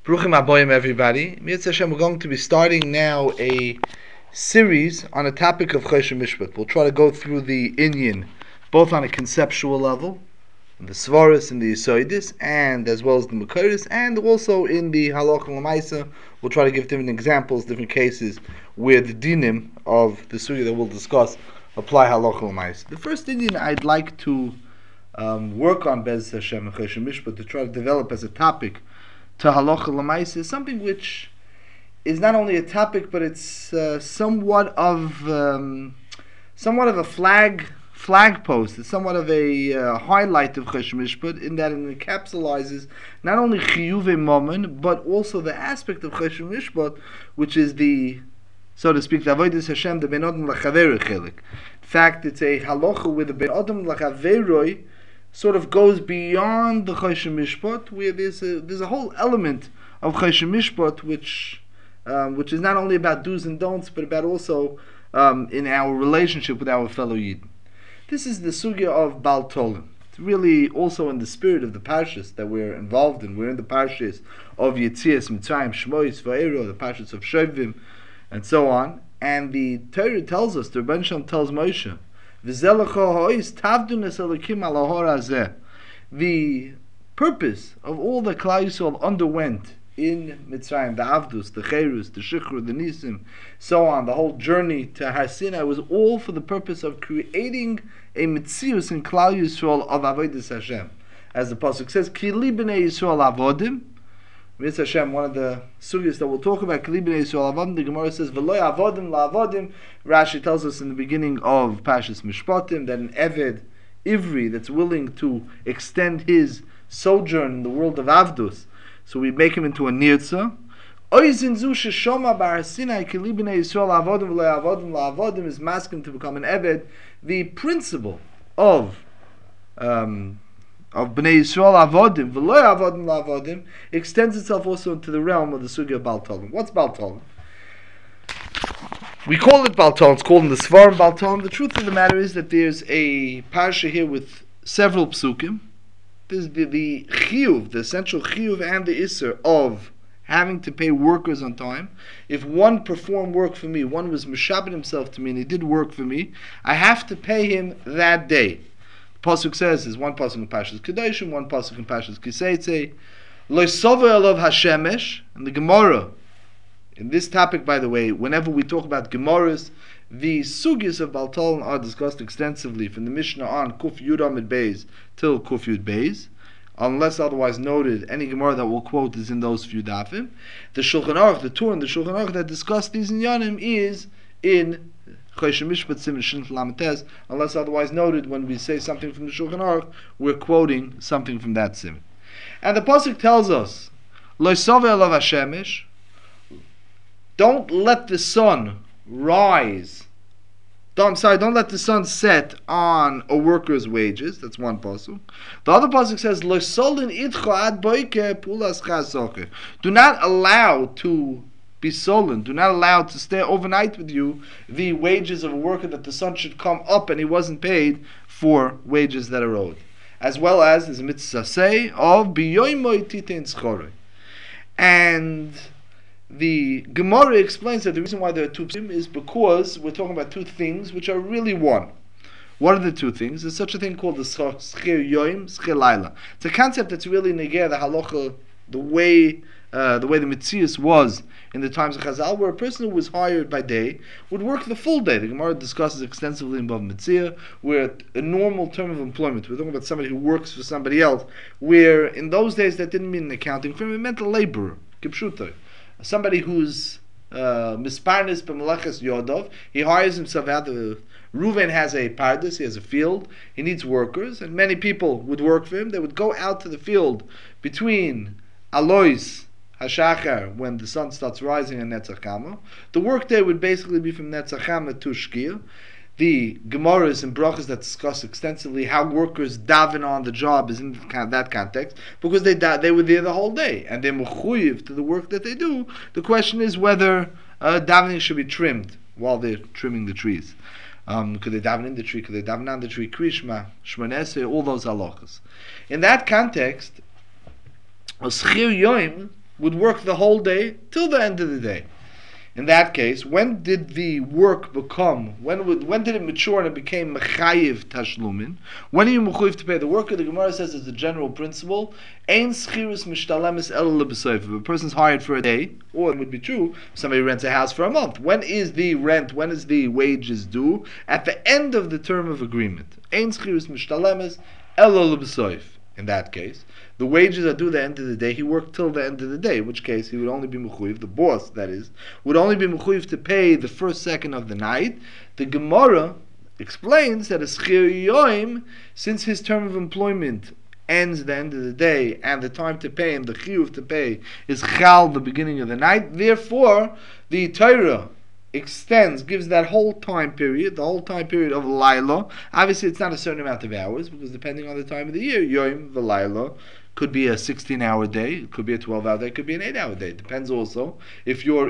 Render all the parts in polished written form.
Bruchim Aboyim, everybody. Mitzvah Hashem, we're going to be starting now a series on a topic of Choshen Mishpat. We'll try to go through the Inyan, both on a conceptual level, in the Svaris and the Yisoidis, and as well as the Makoris, and also in the Halacha L'maisa. We'll try to give different examples, different cases where the dinim of the Sugya that we'll discuss apply Halacha L'maisa. The first Inyan I'd like to work on Bez Hashem and Choshen Mishpat to try to develop as a topic to Halacha L'maisa is something which is not only a topic, but it's somewhat of a flag post. It's somewhat of a highlight of Choshen Mishpat, in that it encapsulizes not only Chiyuvei Mammon, but also the aspect of Choshen Mishpat, which is the, so to speak, the Avodas Hashem, the Ben Adam L'Chaveroi Chelik. In fact, it's a halacha where the Ben Adam L'Chaveroi sort of goes beyond the Choshen Mishpat, where there's a whole element of Choshen Mishpat which is not only about do's and don'ts, but about also in our relationship with our fellow Yid. This is the sugya of Baal Tolim. It's really also in the spirit of the parshas that we're involved in. We're in the parshas of Yetzias, Mitzrayim, Shmois, Va'ero, the parshas of Shovim, and so on. And the Torah tells us, the Rebbeinu Shalom tells Moshe, the purpose of all that Klal Yisrael underwent in Mitzrayim, the Avdus, the Cherus, the Shikhr, the Nisim, so on, the whole journey to Har Sinai was all for the purpose of creating a Metzius in Klal Yisrael of Avodas Hashem. As the Pasuk says, Ki li b'nei Yisrael avodim. Mitzvah Hashem, one of the sugyas that we'll talk about, Ki li b'nei Yisrael avodim, the Gemara says, V'lo avodim la'avodim. Rashi tells us in the beginning of Parshas Mishpatim that an Eved, Ivri, that's willing to extend his sojourn in the world of Avdus, so we make him into a Nirtza. Oizin zu sheshoma b'Har Sinai ki li b'nei Yisrael avodim v'lo avodim la'avodim is masking to become an Eved. The principle of Bnei Yisrael avodim v'lo avodim la'avodim extends itself also into the realm of the sugya of Baal Tolim. What's Baal Tolim? We call it Baal Tolim. It's called in the Svarim Baal Tolim. The truth of the matter is that there's a parsha here with several psukim. There's the chiyuv, the essential chiyuv and the isser of having to pay workers on time. If one performed work for me, one was mishabed himself to me and he did work for me, I have to pay him that day. The pasuk says, there's one pasuk in Parshas Kedoshim, one pasuk in Parshas Kiseitze, Lo sover elov hashemesh, and the Gemara. In this topic, by the way, whenever we talk about Gemaras, the sugyas of Baal Tolim are discussed extensively from the Mishnah on Kuf Yud Amid Beis till Kuf Yud Beis. Unless otherwise noted, any Gemara that we'll quote is in those few dafim. The Shulchan Aruch, the Torah and the Shulchan Aruch that discuss these inyanim is in Choshen Mishpat Siman Shin Lametes. Unless otherwise noted, when we say something from the Shulchan Aruch, we're quoting something from that Siman. And the pasuk tells us, Lo sove elav hashemesh, don't let the sun rise. Don't let the sun set on a worker's wages. That's one pasuk. The other pasuk says, Lo solin idcha ad boike pulas chasoche. Do not allow to be solin. Do not allow to stay overnight with you the wages of a worker that the sun should come up and he wasn't paid for wages that are owed. As well as there's a mitzvah say of biyoimoy titein schoroi. And the Gemara explains that the reason why there are two psukim is because we're talking about two things which are really one. What are the two things? There's such a thing called the schir yoim, schir laila. It's a concept that's really negeh the halacha, the way the Metzius was in the times of Chazal, where a person who was hired by day would work the full day. The Gemara discusses extensively in Bava Metzia, where a normal term of employment, we're talking about somebody who works for somebody else, where in those days that didn't mean an accounting firm, it meant a laborer, kipshuta. Somebody who's misparnis b'meleches yodov, he hires himself out. Reuven has a pardes, he has a field, he needs workers, and many people would work for him. They would go out to the field between Alois Hashachar, when the sun starts rising, and Netzach Kama. The workday would basically be from Netzach Kama to Shkia. The Gemaras and Brachas that discuss extensively how workers daven on the job is in that context, because they were there the whole day and they're mechuyev to the work that they do. The question is whether davening should be trimmed while they're trimming the trees. Could they daven in the tree? Could they daven on the tree? Krishma, Shmoneh, all those halachas. In that context, a schir yoim would work the whole day till the end of the day. In that case, when did the work become, when did it mature and it became mechayiv tashlumin? When are you mechayiv to pay the worker? The Gemara says as a general principle, ein schirus mishtalemis el lebesayf. If a person's hired for a day, or it would be true, somebody rents a house for a month. When is the rent, when is the wages due? At the end of the term of agreement. Ein schirus mishtalemis el lebesayf. In that case, the wages are due at the end of the day. He worked till the end of the day, in which case he would only be mechuyev, the boss that is, would only be mechuyev to pay the first second of the night. The Gemara explains that a schir yoim, since his term of employment ends at the end of the day, and the time to pay him, the chiyuv to pay, is chal, the beginning of the night. Therefore, the Torah extends, gives that whole time period, the whole time period of Laila. Obviously, it's not a certain amount of hours, because depending on the time of the year, Yom v'Laila could be a 16-hour day, it could be a 12-hour day, it could be an 8-hour day. It depends also if you're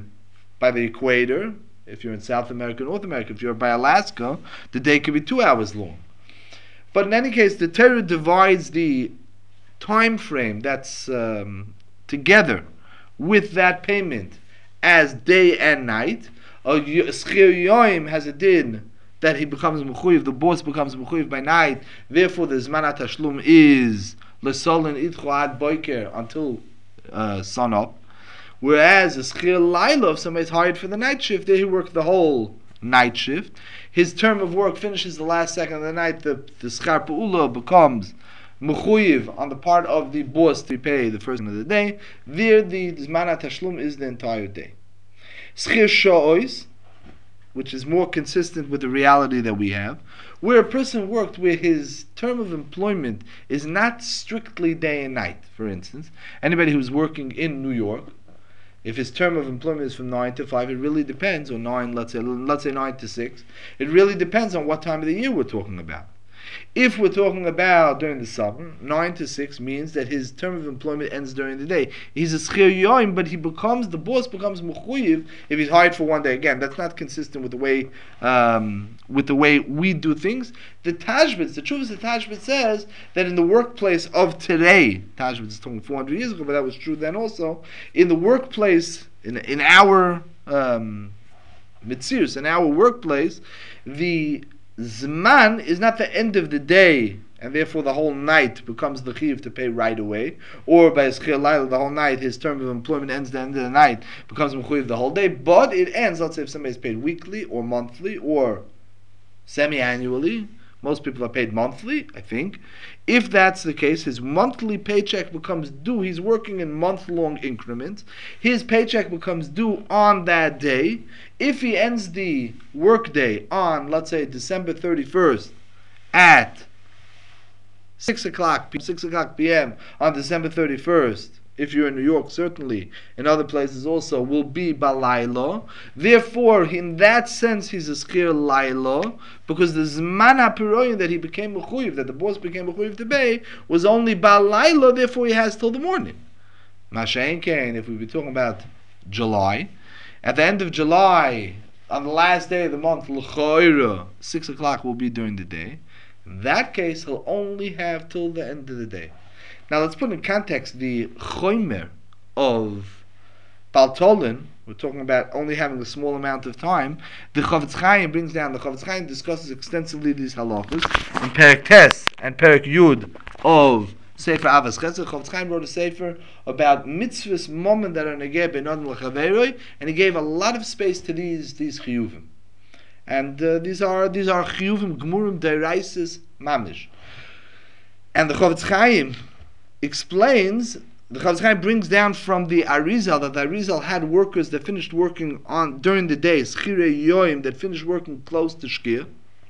by the equator, if you're in South America, North America, if you're by Alaska, the day could be 2 hours long. But in any case, the Torah divides the time frame that's together with that payment as day and night. A schir yoim has a din that he becomes mechuyev, the boss becomes mechuyev by night. Therefore, the zman tashlum is lesolin idcho ad boiker, until sun up. Whereas a schir laila, if somebody's hired for the night shift, there he worked the whole night shift. His term of work finishes the last second of the night. The schar peula becomes mechuyev on the part of the boss to pay the first of the day. There, the zman tashlum is the entire day. Schir sha'os, which is more consistent with the reality that we have, where a person worked where his term of employment is not strictly day and night. For instance, anybody who's working in New York, if his term of employment is from 9 to 5, it really depends, or 9, let's say 9 to 6, it really depends on what time of the year we're talking about. If we're talking about during the summer, 9 to 6 means that his term of employment ends during the day. He's a schir yoim, but the boss becomes mechuyev if he's hired for one day. Again, that's not consistent with the way we do things. The Tashbitz, the truth is the Tashbitz says that in the workplace of today, Tashbitz is talking 400 years ago, but that was true then also, in the workplace, in our mitzvahs, in our workplace, the Zman is not the end of the day, and therefore the whole night becomes the chiyuv to pay right away. Or by schir laila, the whole night, his term of employment ends at the end of the night, becomes mechuyev the whole day. But it ends, let's say if somebody's paid weekly, or monthly, or semi-annually. Most people are paid monthly, I think. If that's the case, his monthly paycheck becomes due. He's working in month-long increments. His paycheck becomes due on that day. If he ends the workday on, let's say, December 31st at 6 o'clock p.m. on December 31st, if you're in New York, certainly, in other places also, will be balaylo. Therefore, in that sense, he's a schir laylo, because the zman hapiroyin that he became mechuyev, that the boss became mechuyev to pay, was only balaylo, therefore he has till the morning. Masha'en kain, if we be talking about July, at the end of July, on the last day of the month, l'choira, 6 o'clock will be during the day. In that case, he'll only have till the end of the day. Now let's put in context the chomer of Baltolin. We're talking about only having a small amount of time. The Chofetz Chaim brings down, the Chofetz Chaim discusses extensively these halachas in Perek Tes and Perek Yud of Sefer Avos Chesed. Chofetz Chaim wrote a sefer about mitzvahs moment that are negeh ben adam l'chaveroi, and he gave a lot of space to these chiyuvim. And these are chiyuvim gemurim deraisis mamish. And the Chofetz Chaim explains, the Chofetz Chaim brings down from the Arizal that the Arizal had workers that finished working on during the day, schirei yoim, that finished working close to shkir,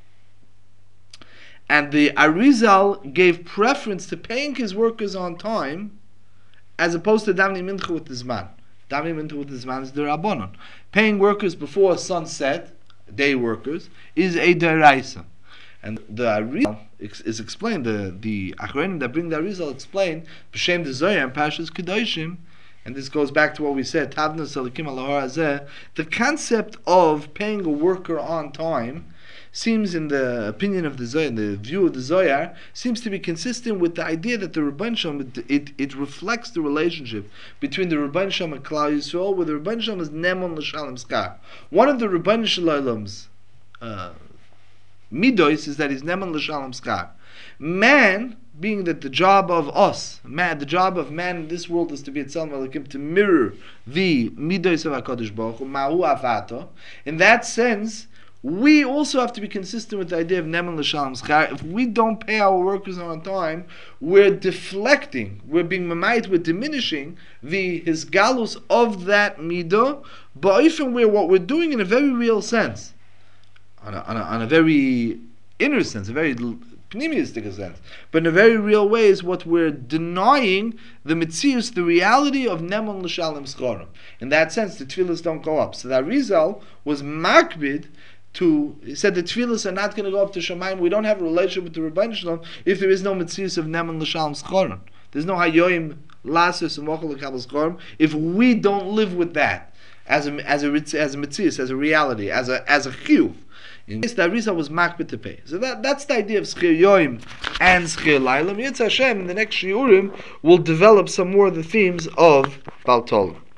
and the Arizal gave preference to paying his workers on time as opposed to davening mincha with the zman. Davening mincha with the zman is the rabbanon. Paying workers before sunset, day workers, is a deraisa. And the Arizal is explained, the Achronim that bring the Arizal explain, B'Shem the Zohar and Parshas Kedoshim, and this goes back to what we said, Tavnos Elikim Alahar Hazeh, the concept of paying a worker on time seems, in the opinion of the Zohar, in the view of the Zohar, seems to be consistent with the idea that the Rebbeinu Shalom, it reflects the relationship between the Rebbeinu Shalom and Klal Yisrael, where the Rebbeinu Shalom is Nemon L'Shalom Skar. One of the Rebbeinu Shalom's midos is that he's Nemon L'Shalom Skar. Man, being that the job of us, the job of man in this world is to be Tzelem Elokim, to mirror the midos of HaKadosh Baruch Hu, Ma'hu Avato. In that sense, we also have to be consistent with the idea of Neman L'Shalom Schar. If we don't pay our workers on time, we're deflecting, we're being mamayit, we're diminishing the hisgalus of that midah, but even where what we're doing in a very real sense, on a very inner sense, a very pneumistic sense, but in a very real way, is what we're denying the mitzius, the reality of Neman L'Shalom Scharim. In that sense, the tefillas don't go up. So that Arizal was makbid he said the tefillas are not going to go up to Shamayim. We don't have a relationship with the Rebbeinu Shalom if there is no mitzius of Neman L'Shalom Scharim. There's no hayoim lasus and mochel l'kabel scharim if we don't live with that as a mitzius, as a reality, as a chiyuv. In case the Arizal was makbid to pay. So that's the idea of Schir Yoim and Schir Laila. Yetz Hashem, in the next Shiurim, will develop some more of the themes of Baltol.